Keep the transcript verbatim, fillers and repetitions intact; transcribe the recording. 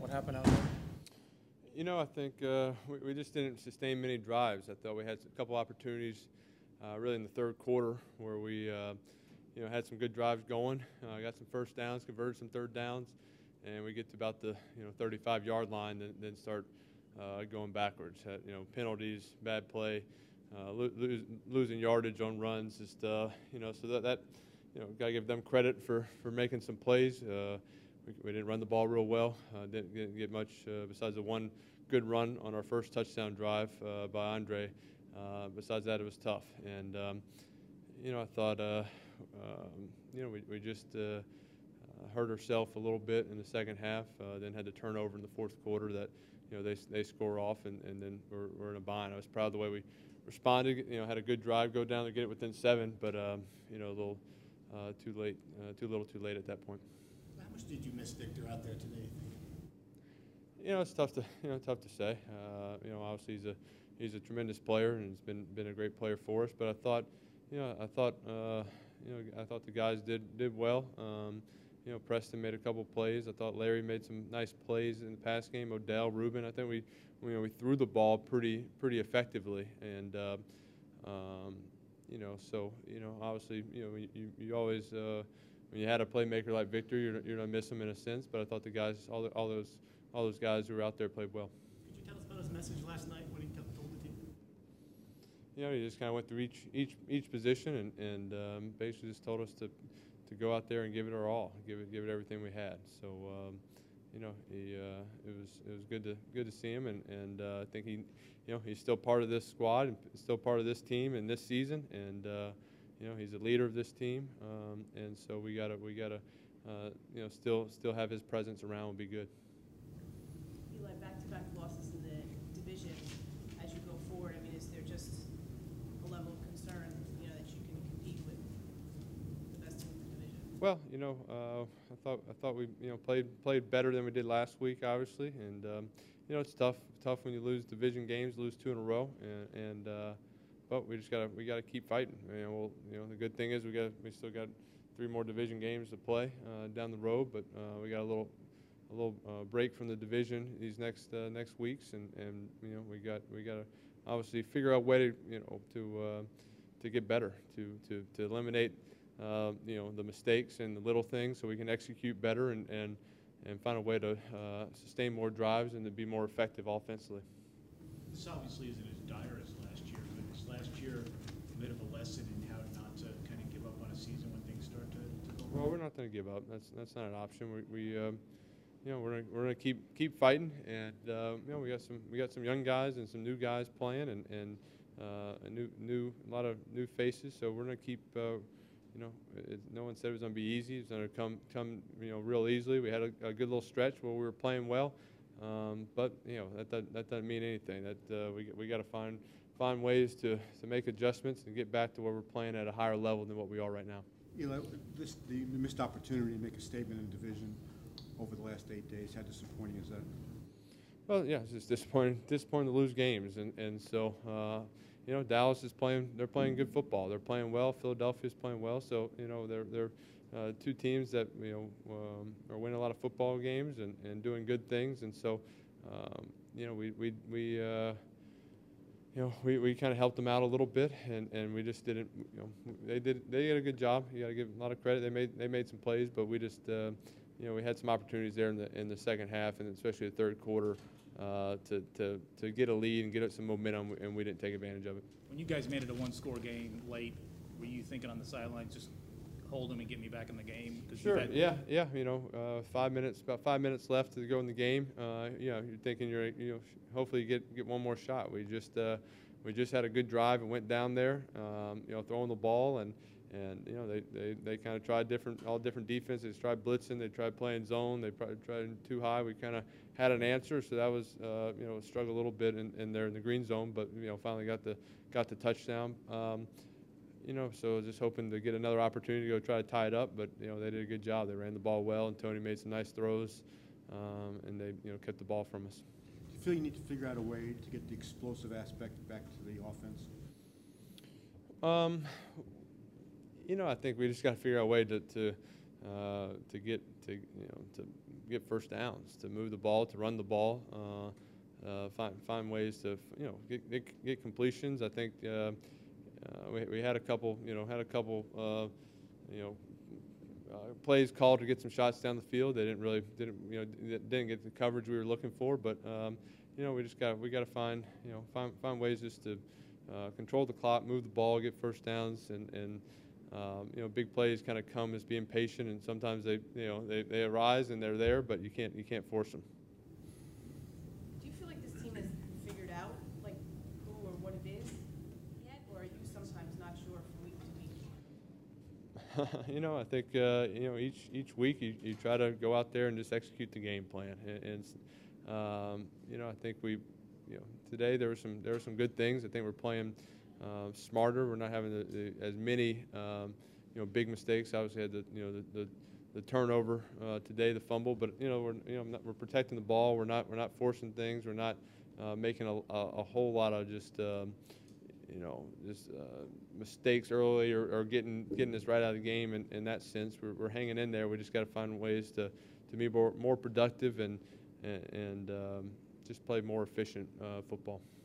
What happened out there? You know, I think uh, we, we just didn't sustain many drives. I thought we had a couple opportunities, uh, really in the third quarter, where we, uh, you know, had some good drives going. Uh, got some first downs, converted some third downs, and we get to about the you know thirty-five yard line, then, then start uh, going backwards. Had, you know, penalties, bad play, uh, lo lose, losing yardage on runs, just uh, you know, so that that you know, gotta give them credit for for making some plays. Uh, We, we didn't run the ball real well. Uh, didn't, didn't get much uh, besides the one good run on our first touchdown drive uh, by Andre. Uh, besides that, it was tough. And, um, you know, I thought, uh, um, you know, we, we just uh, uh, hurt ourselves a little bit in the second half, uh, then had to turn over in the fourth quarter that, you know, they, they score off, and, and then we're, we're in a bind. I was proud of the way we responded. You know, had a good drive, go down to get it within seven, but, um, you know, a little uh, too late, uh, too little too late at that point. How much did you miss Victor out there today, you think? You know, it's tough to you know tough to say. Uh, you know, obviously he's a he's a tremendous player and he's been been a great player for us. But I thought, you know, I thought uh, you know I thought the guys did did well. Um, you know, Preston made a couple plays. I thought Larry made some nice plays in the pass game. Odell, Ruben. I think we you know we threw the ball pretty pretty effectively. And uh, um, you know, so you know, obviously, you know, you you always uh, when you had a playmaker like Victor, you're you're gonna miss him in a sense. But I thought the guys, all the, all those all those guys who were out there played well. Could you tell us about his message last night, what he told the team? You know, he just kind of went through each each each position and and um, basically just told us to to go out there and give it our all, give it give it everything we had. So um, you know, he uh, it was it was good to good to see him, and and uh, I think he, you know, he's still part of this squad and still part of this team in this season, and uh, you know, he's a leader of this team, um, and so we gotta we gotta uh, you know still still have his presence around would be good. Eli, back-to-back losses in the division. As you go forward, I mean, is there just a level of concern, you know, that you can compete with the best team in the division? Well, you know, uh, I thought I thought we you know played played better than we did last week, obviously, and um, you know it's tough tough when you lose division games, lose two in a row, and, and uh, but we just gotta we gotta keep fighting. You know, we'll, you know the good thing is we got we still got three more division games to play uh, down the road, but uh, we got a little. a little uh, break from the division these next uh, next weeks, and, and you know we got we got to obviously figure out a way to you know to uh, to get better, to to to eliminate uh, you know the mistakes and the little things, so we can execute better and and and find a way to uh, sustain more drives and to be more effective offensively. This obviously isn't as dire as last year, but is last year a bit of a lesson in how not to kind of give up on a season when things start to, to go wrong? Well, we're not going to give up. That's that's not an option. We. we um, You know, we're gonna, we're gonna keep keep fighting, and uh, you know we got some we got some young guys and some new guys playing, and and uh, a new new a lot of new faces. So we're gonna keep. Uh, you know, it, no one said it was gonna be easy. It's gonna come come you know real easily. We had a, a good little stretch where we were playing well, um, but you know that doesn't, that doesn't mean anything. That uh, we we got to find find ways to to make adjustments and get back to where we're playing at a higher level than what we are right now. Eli, this the missed opportunity to make a statement in the division over the last eight days. How disappointing is that? Well, yeah, it's just disappointing, disappointing to lose games, and and so uh, you know Dallas is playing. They're playing good football. They're playing well. Philadelphia's playing well. So you know they're they're uh, two teams that you know um, are winning a lot of football games and, and doing good things. And so um, you know we we we. Uh, You know, we, we kind of helped them out a little bit, and, and we just didn't. You know, they did they did a good job. You got to give them a lot of credit. They made they made some plays, but we just, uh, you know, we had some opportunities there in the in the second half, and especially the third quarter, uh, to to to get a lead and get some momentum, and we didn't take advantage of it. When you guys made it a one-score game late, were you thinking on the sidelines, just hold them and get me back in the game? Sure. Yeah. Yeah. You know, uh, five minutes, about five minutes left to go in the game. Uh, you know, you're thinking you're, you know, hopefully you get get one more shot. We just, uh, we just had a good drive and went down there. Um, you know, throwing the ball and and you know they they, they kind of tried different all different defenses. They tried blitzing. They tried playing zone. They probably tried too high. We kind of had an answer, so that was uh, you know struggled a little bit in, in there in the green zone, but you know finally got the got the touchdown. Um, You know, so just hoping to get another opportunity to go try to tie it up, but you know they did a good job. They ran the ball well, and Tony made some nice throws, um, and they you know kept the ball from us. Do you feel you need to figure out a way to get the explosive aspect back to the offense? Um, you know, I think we just got to figure out a way to to uh, to get to you know to get first downs, to move the ball, to run the ball, uh, uh, find find ways to you know get get, get completions. I think uh, uh, we we had a couple you know had a couple uh, you know. Uh, plays called to get some shots down the field. They didn't really didn't you know didn't get the coverage we were looking for. But um, you know we just got we got to find you know find find ways just to uh, control the clock, move the ball, get first downs, and and um, you know big plays kind of come as being patient, and sometimes they you know they, they arise and they're there, but you can't you can't force them. Do you feel like this team has figured out like who or what it is yet, or are you sometimes not sure from week to week? You know, I think uh, you know each each week you, you try to go out there and just execute the game plan, and, and um, you know I think we, you know, today there were some there were some good things. I think we're playing uh, smarter. We're not having the, the, as many um, you know big mistakes. Obviously had the you know the the, the turnover uh, today, the fumble, but you know we're you know not, we're protecting the ball. We're not we're not forcing things. We're not uh, making a, a, a whole lot of just. Um, you know, just uh, mistakes early or, or getting getting us right out of the game. In, in that sense, we're, we're hanging in there. We just got to find ways to to be more, more productive and and, and um, just play more efficient uh, football.